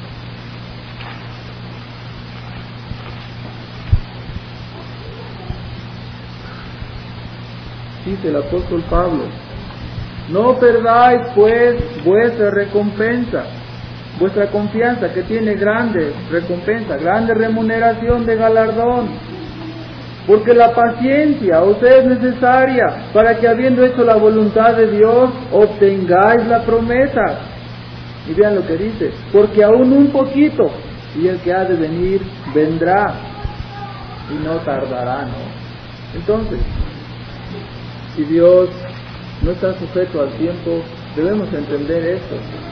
Speaker 1: Dice el apóstol Pablo: no perdáis pues vuestra recompensa, vuestra confianza, que tiene grande recompensa, grande remuneración de galardón, porque la paciencia os es necesaria para que, habiendo hecho la voluntad de Dios, obtengáis la promesa. Y vean lo que dice: porque aún un poquito, y el que ha de venir vendrá, y no tardará, ¿no? Entonces, si Dios no está sujeto al tiempo, debemos entender esto.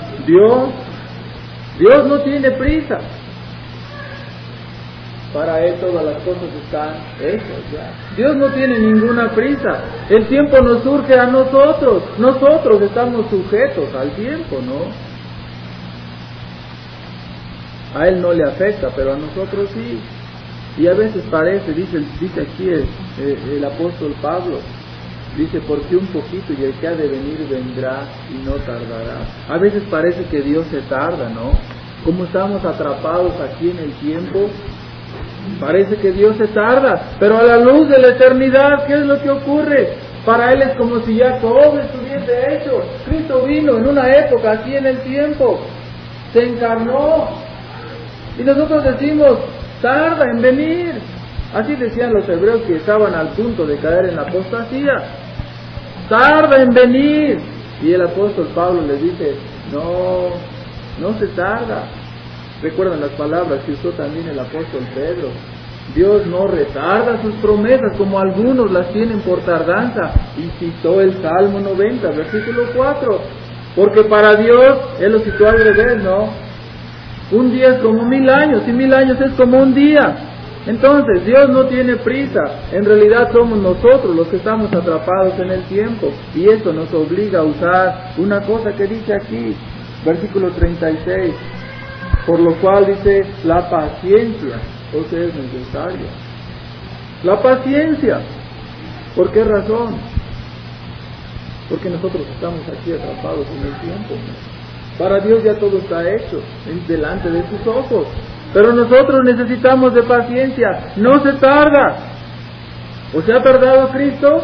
Speaker 1: Dios no tiene prisa. Para Él todas las cosas están hechas ya. Dios no tiene ninguna prisa. El tiempo nos surge a nosotros. Nosotros estamos sujetos al tiempo, ¿no? A Él no le afecta, pero a nosotros sí. Y a veces parece, dice aquí el apóstol Pablo, dice: porque un poquito, y el que ha de venir vendrá y no tardará. A veces parece que Dios se tarda, ¿no? Como estamos atrapados aquí en el tiempo, parece que Dios se tarda, pero a la luz de la eternidad, ¿qué es lo que ocurre? Para Él es como si ya todo estuviese hecho. Cristo vino en una época aquí en el tiempo, se encarnó, y nosotros decimos: tarda en venir. Así decían los hebreos que estaban al punto de caer en la apostasía: tarda en venir. Y el apóstol Pablo les dice: no se tarda. Recuerdan las palabras que usó también el apóstol Pedro: Dios no retarda sus promesas, como algunos las tienen por tardanza. Y citó el Salmo 90, versículo 4. Porque para Dios, Él lo citó al revés, ¿no? Un día es como 1000 años, y 1000 años es como un día. Entonces, Dios no tiene prisa. En realidad somos nosotros los que estamos atrapados en el tiempo. Y esto nos obliga a usar una cosa que dice aquí, versículo 36. Por lo cual dice: la paciencia os es necesaria. La paciencia. ¿Por qué razón? Porque nosotros estamos aquí atrapados en el tiempo. Para Dios ya todo está hecho delante de sus ojos. Pero nosotros necesitamos de paciencia. No se tarda. ¿O se ha tardado Cristo?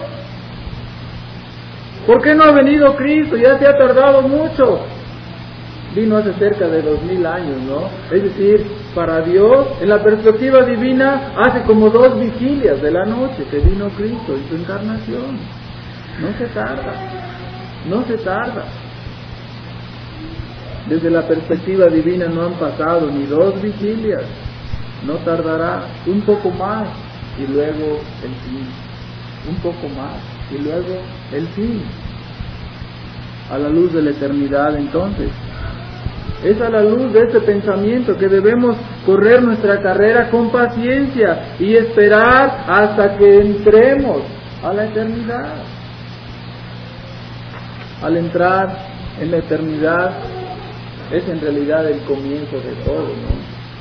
Speaker 1: ¿Por qué no ha venido Cristo? Ya se ha tardado mucho. Vino hace cerca de 2000 años, ¿no? Es decir, para Dios, en la perspectiva divina, hace como 2 vigilias de la noche que vino Cristo en su encarnación. No se tarda. No se tarda. Desde la perspectiva divina no han pasado ni 2 vigilias. No tardará, un poco más y luego el fin. Un poco más y luego el fin. A la luz de la eternidad, entonces, es a la luz de este pensamiento que debemos correr nuestra carrera con paciencia y esperar hasta que entremos a la eternidad. Al entrar en la eternidad es en realidad el comienzo de todo, ¿no?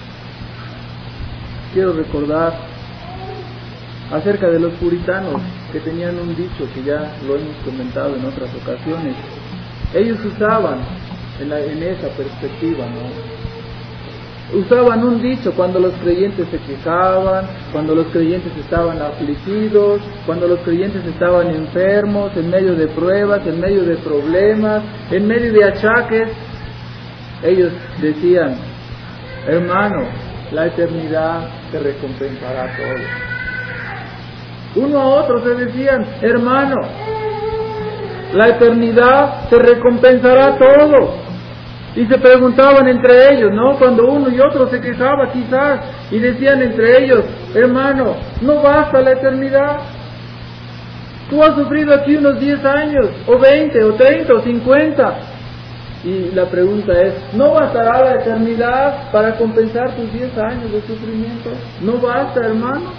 Speaker 1: Quiero recordar acerca de los puritanos, que tenían un dicho que ya lo hemos comentado en otras ocasiones. Ellos usaban en esa perspectiva, ¿no? Usaban un dicho cuando los creyentes se quejaban, cuando los creyentes estaban afligidos, cuando los creyentes estaban enfermos, en medio de pruebas, en medio de problemas, en medio de achaques. Ellos decían: hermano, la eternidad te recompensará todo. Uno a otro se decían: hermano, la eternidad te recompensará todo. Y se preguntaban entre ellos, ¿no? Cuando uno y otro se quejaba quizás, y decían entre ellos, hermano, ¿no basta la eternidad? Tú has sufrido aquí unos 10 años, o 20, o 30, o 50. Y la pregunta es, ¿no bastará la eternidad para compensar tus 10 años de sufrimiento? ¿No basta, hermano?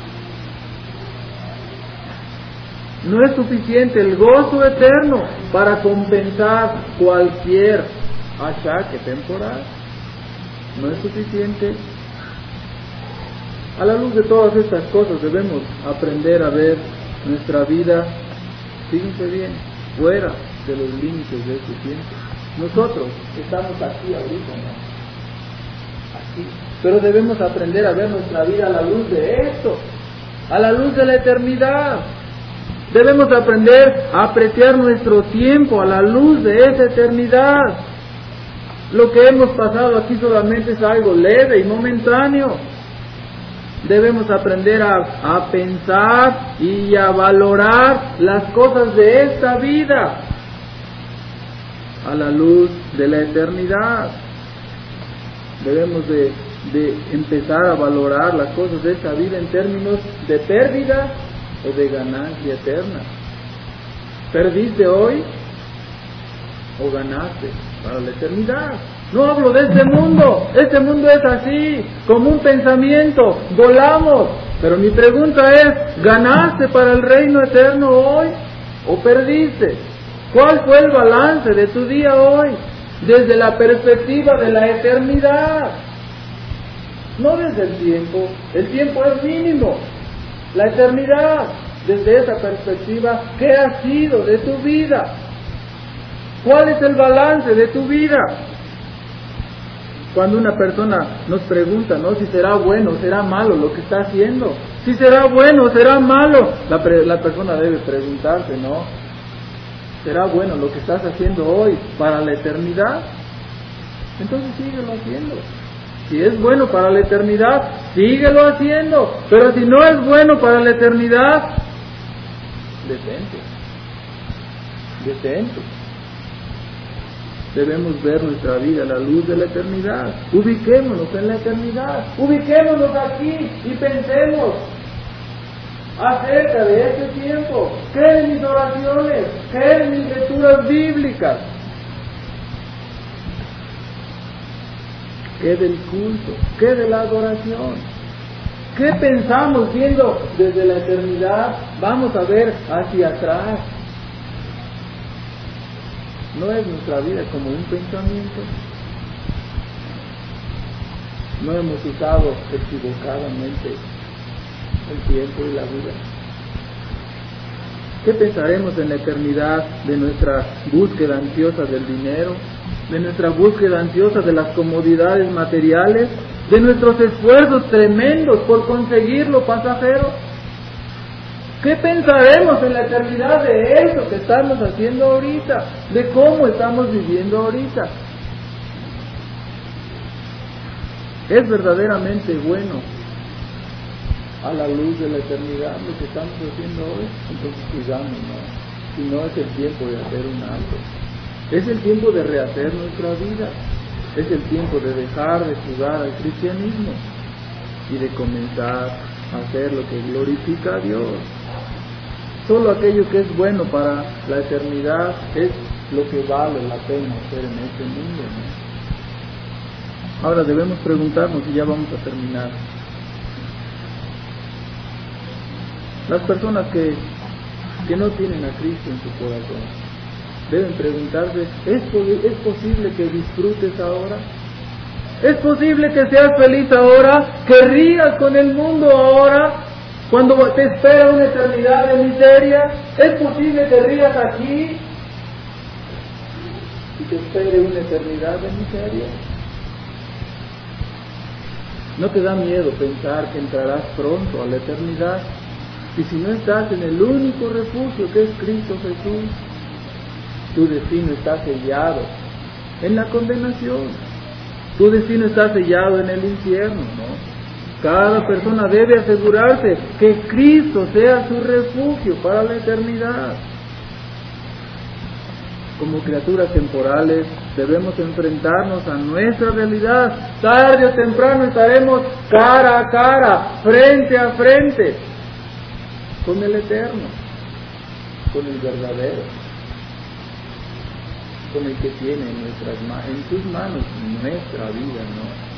Speaker 1: No es suficiente el gozo eterno para compensar cualquier achaque temporal. No es suficiente. A la luz de todas estas cosas debemos aprender a ver nuestra vida, fíjense bien, fuera de los límites de este tiempo. Nosotros estamos aquí ahorita, ¿no? Aquí. Pero debemos aprender a ver nuestra vida a la luz de esto, a la luz de la eternidad. Debemos aprender a apreciar nuestro tiempo a la luz de esa eternidad. Lo que hemos pasado aquí solamente es algo leve y momentáneo. Debemos aprender a pensar y a valorar las cosas de esta vida a la luz de la eternidad. Debemos de empezar a valorar las cosas de esta vida en términos de pérdida o de ganancia eterna. ¿Perdiste hoy o ganaste para la eternidad? No hablo de este mundo es así, como un pensamiento, volamos. Pero mi pregunta es, ¿ganaste para el reino eterno hoy o perdiste? ¿Cuál fue el balance de tu día hoy? Desde la perspectiva de la eternidad, no desde el tiempo es mínimo. La eternidad, desde esa perspectiva, ¿qué ha sido de tu vida? ¿Cuál es el balance de tu vida? Cuando una persona nos pregunta, ¿no?, si será bueno o será malo lo que está haciendo, si será bueno o será malo, la persona debe preguntarse, ¿no?, ¿será bueno lo que estás haciendo hoy para la eternidad? Entonces síguelo haciendo. Si es bueno para la eternidad, síguelo haciendo. Pero si no es bueno para la eternidad, detente. Debemos ver nuestra vida a la luz de la eternidad. Ubiquémonos en la eternidad. Ubiquémonos aquí y pensemos acerca de este tiempo. ¿Qué de mis oraciones? ¿Qué de mis lecturas bíblicas? ¿Qué del culto? ¿Qué de la adoración? ¿Qué pensamos viendo desde la eternidad? Vamos a ver hacia atrás. ¿No es nuestra vida como un pensamiento? ¿No hemos usado equivocadamente el tiempo y la vida? ¿Qué pensaremos en la eternidad de nuestra búsqueda ansiosa del dinero, de nuestra búsqueda ansiosa de las comodidades materiales, de nuestros esfuerzos tremendos por conseguir lo pasajero? ¿Qué pensaremos en la eternidad de eso que estamos haciendo ahorita, de cómo estamos viviendo ahorita? ¿Es verdaderamente bueno a la luz de la eternidad lo que estamos haciendo hoy? Entonces sigamos, ¿no? Si no, es el tiempo de hacer un alto. Es el tiempo de rehacer nuestra vida. Es el tiempo de dejar de jugar al cristianismo y de comenzar a hacer lo que glorifica a Dios. Solo aquello que es bueno para la eternidad es lo que vale la pena hacer en este mundo, ¿no? Ahora debemos preguntarnos, y ya vamos a terminar. Las personas que no tienen a Cristo en su corazón deben preguntarse, ¿es posible que disfrutes ahora? ¿Es posible que seas feliz ahora? ¿Que rías con el mundo ahora? Cuando te espera una eternidad de miseria, ¿es posible que rías aquí y te espere una eternidad de miseria? ¿No te da miedo pensar que entrarás pronto a la eternidad? Y si no estás en el único refugio que es Cristo Jesús, tu destino está sellado en la condenación. Tu destino está sellado en el infierno, ¿no? Cada persona debe asegurarse que Cristo sea su refugio para la eternidad. Como criaturas temporales, Debemos enfrentarnos a nuestra realidad. Tarde o temprano estaremos cara a cara, frente a frente, con el Eterno, con el verdadero, con el que tiene en sus manos nuestra vida, ¿no?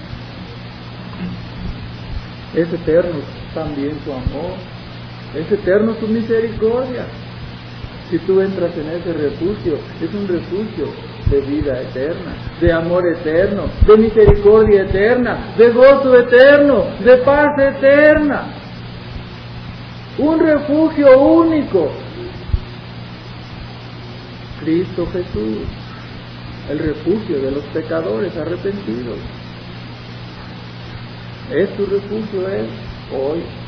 Speaker 1: Es eterno también su amor, es eterno su misericordia. Si tú entras en ese refugio, es un refugio de vida eterna, de amor eterno, de misericordia eterna, de gozo eterno, de paz eterna. Un refugio único. Cristo Jesús, el refugio de los pecadores arrepentidos. ¿Es tu refugio Él hoy?